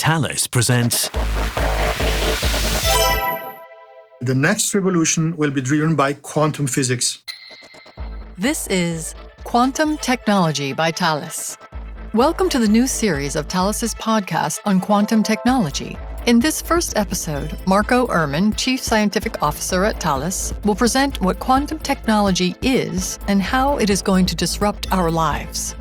Thales presents... The next revolution will be driven by quantum physics. This is Quantum Technology by Thales. Welcome to the new series of Thales' podcast on quantum technology. In this first episode, Marco Ehrman, Chief Scientific Officer at Thales, will present what quantum technology is and how it is going to disrupt our lives.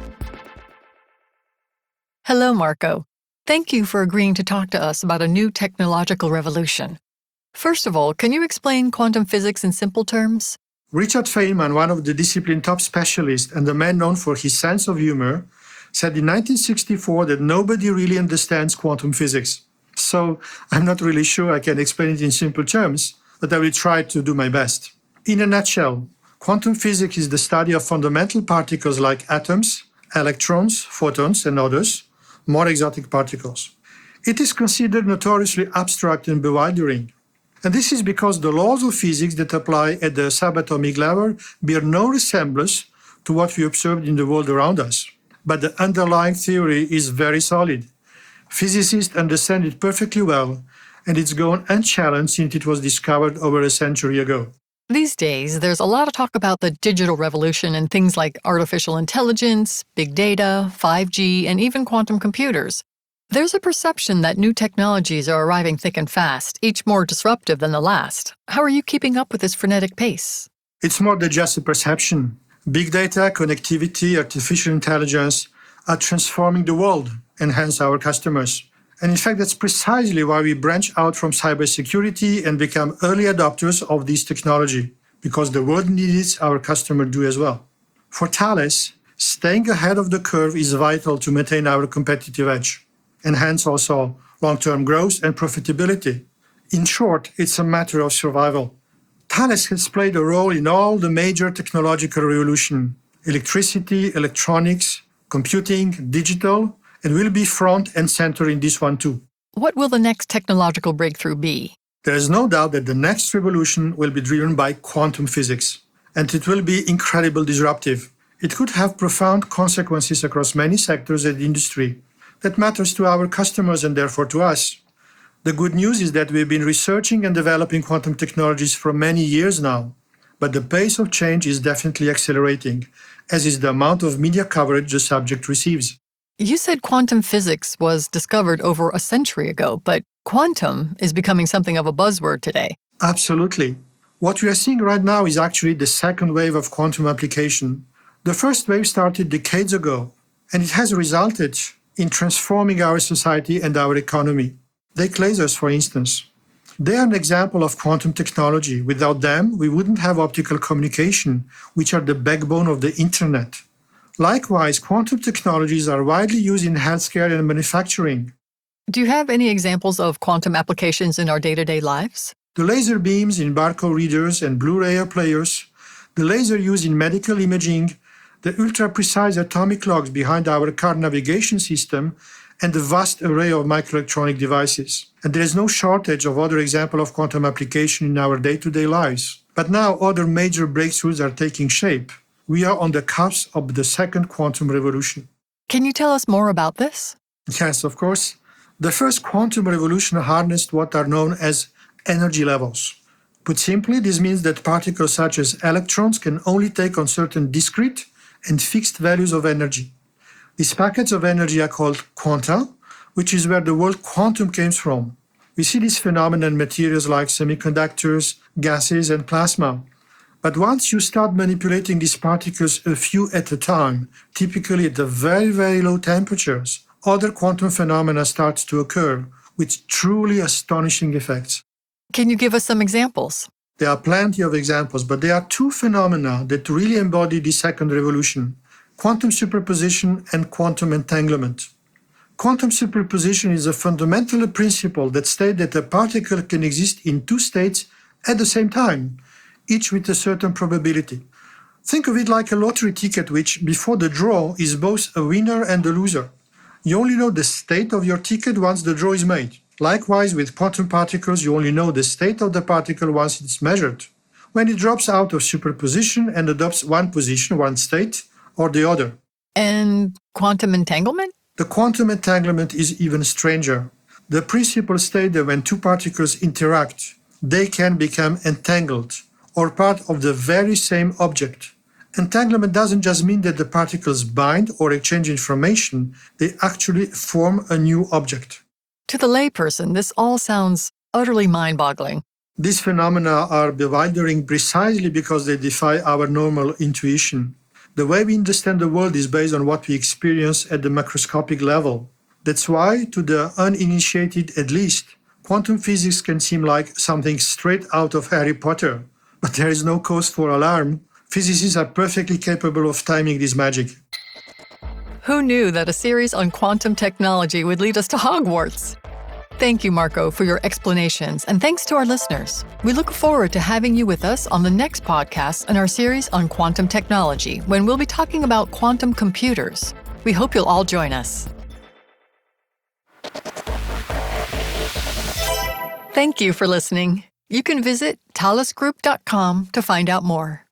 Hello, Marco. Thank you for agreeing to talk to us about a new technological revolution. First of all, can you explain quantum physics in simple terms? Richard Feynman, one of the discipline's top specialists and a man known for his sense of humor, said in 1964 that nobody really understands quantum physics. So I'm not really sure I can explain it in simple terms, but I will try to do my best. In a nutshell, quantum physics is the study of fundamental particles like atoms, electrons, photons, and others, more exotic particles. It is considered notoriously abstract and bewildering. And this is because the laws of physics that apply at the subatomic level bear no resemblance to what we observed in the world around us. But the underlying theory is very solid. Physicists understand it perfectly well, and it's gone unchallenged since it was discovered over a century ago. These days, there's a lot of talk about the digital revolution and things like artificial intelligence, big data, 5G, and even quantum computers. There's a perception that new technologies are arriving thick and fast, each more disruptive than the last. How are you keeping up with this frenetic pace? It's more than just a perception. Big data, connectivity, artificial intelligence are transforming the world and hence our customers. And in fact, that's precisely why we branch out from cybersecurity and become early adopters of this technology, because the world needs it, our customers do as well. For Thales, staying ahead of the curve is vital to maintain our competitive edge, and hence also long-term growth and profitability. In short, it's a matter of survival. Thales has played a role in all the major technological revolution: electricity, electronics, computing, digital, and will be front and center in this one too. What will the next technological breakthrough be? There is no doubt that the next revolution will be driven by quantum physics, and it will be incredibly disruptive. It could have profound consequences across many sectors of the industry. That matters to our customers and therefore to us. The good news is that we've been researching and developing quantum technologies for many years now, but the pace of change is definitely accelerating, as is the amount of media coverage the subject receives. You said quantum physics was discovered over a century ago, but quantum is becoming something of a buzzword today. Absolutely. What we are seeing right now is actually the second wave of quantum application. The first wave started decades ago, and it has resulted in transforming our society and our economy. Take lasers, for instance. They are an example of quantum technology. Without them, we wouldn't have optical communication, which are the backbone of the internet. Likewise, quantum technologies are widely used in healthcare and manufacturing. Do you have any examples of quantum applications in our day-to-day lives? The laser beams in barcode readers and Blu-ray players, the laser used in medical imaging, the ultra-precise atomic clocks behind our car navigation system, and the vast array of microelectronic devices. And there is no shortage of other examples of quantum application in our day-to-day lives. But now other major breakthroughs are taking shape. We are on the cusp of the second quantum revolution. Can you tell us more about this? Yes, of course. The first quantum revolution harnessed what are known as energy levels. Put simply, this means that particles such as electrons can only take on certain discrete and fixed values of energy. These packets of energy are called quanta, which is where the word quantum came from. We see this phenomenon in materials like semiconductors, gases, and plasma. But once you start manipulating these particles a few at a time, typically at the very, very low temperatures, other quantum phenomena start to occur with truly astonishing effects. Can you give us some examples? There are plenty of examples, but there are two phenomena that really embody the second revolution: quantum superposition and quantum entanglement. Quantum superposition is a fundamental principle that states that a particle can exist in two states at the same time, each with a certain probability. Think of it like a lottery ticket which, before the draw, is both a winner and a loser. You only know the state of your ticket once the draw is made. Likewise, with quantum particles, you only know the state of the particle once it's measured. When it drops out of superposition and adopts one position, one state, or the other. And quantum entanglement? The quantum entanglement is even stranger. The principle states that when two particles interact, they can become entangled or part of the very same object. Entanglement doesn't just mean that the particles bind or exchange information, they actually form a new object. To the layperson, this all sounds utterly mind-boggling. These phenomena are bewildering precisely because they defy our normal intuition. The way we understand the world is based on what we experience at the macroscopic level. That's why, to the uninitiated at least, quantum physics can seem like something straight out of Harry Potter. But there is no cause for alarm. Physicists are perfectly capable of timing this magic. Who knew that a series on quantum technology would lead us to Hogwarts? Thank you, Marco, for your explanations, and thanks to our listeners. We look forward to having you with us on the next podcast in our series on quantum technology, when we'll be talking about quantum computers. We hope you'll all join us. Thank you for listening. You can visit thalesgroup.com to find out more.